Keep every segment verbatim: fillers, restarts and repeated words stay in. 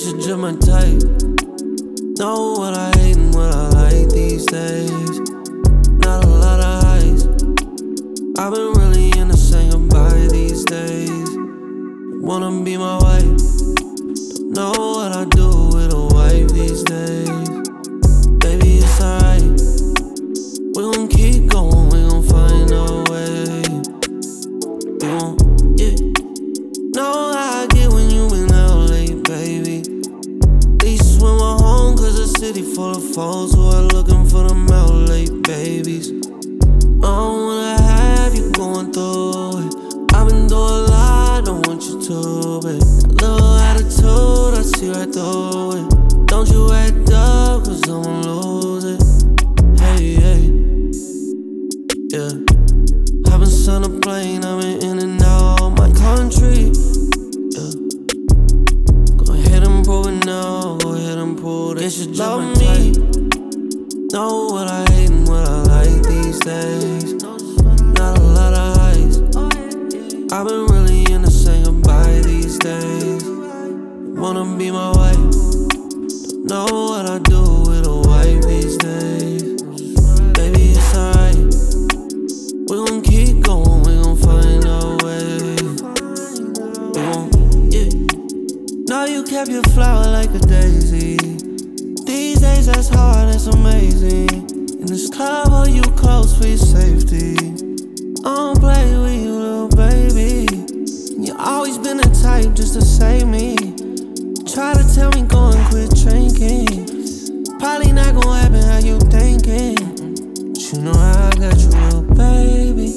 Guess you're just my type. Know what I hate and what I like these days. Not a lot of highs. I've been really into saying goodbye these days. Wanna be my wife. Don't know what I do with a wife these days. Baby, it's alright. We gon' keep going, we gon' find our way. We gon', yeah. Know how I get when you been out late, baby. At least when we're home, cause the city full of folks who are looking for them out late babies. I don't wanna have you going through it. I've been through a lot, don't want you to, babe. That little attitude, I see right through it. Don't you act up, cause I'ma lose it. Hey, hey, yeah. Haven't sent a plane, I've been in and out my country. Yeah. Go ahead and prove it now, go ahead and prove it. Guess you love me. Know what I hate and what I like these days. Not a lot of highs. I've been really into saying goodbye these days. Wanna be my wife. Don't know what I do with a wife these days. Baby, it's alright. We gon' keep going, we gon' find our way. We gon', yeah. Know you kept your flower like a daisy. These days that's hard, that's amazing. In this club, hold you close for your safety. I don't play with you, little baby. You always been the type just to save me. Try to tell me go and quit drinking. Probably not gon' happen how you thinking. But you know how I got you, little baby.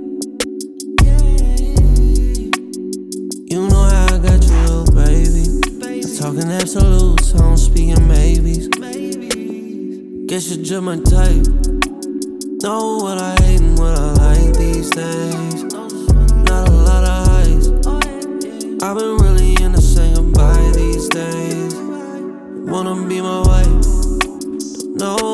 You know how I got you, little baby. I'm talking absolutes, I don't speak in maybes. Guess you're just my type. Know what I hate and what I like these days. Not a lot of highs. I've been really into saying goodbye these days. Wanna be my wife. Don't know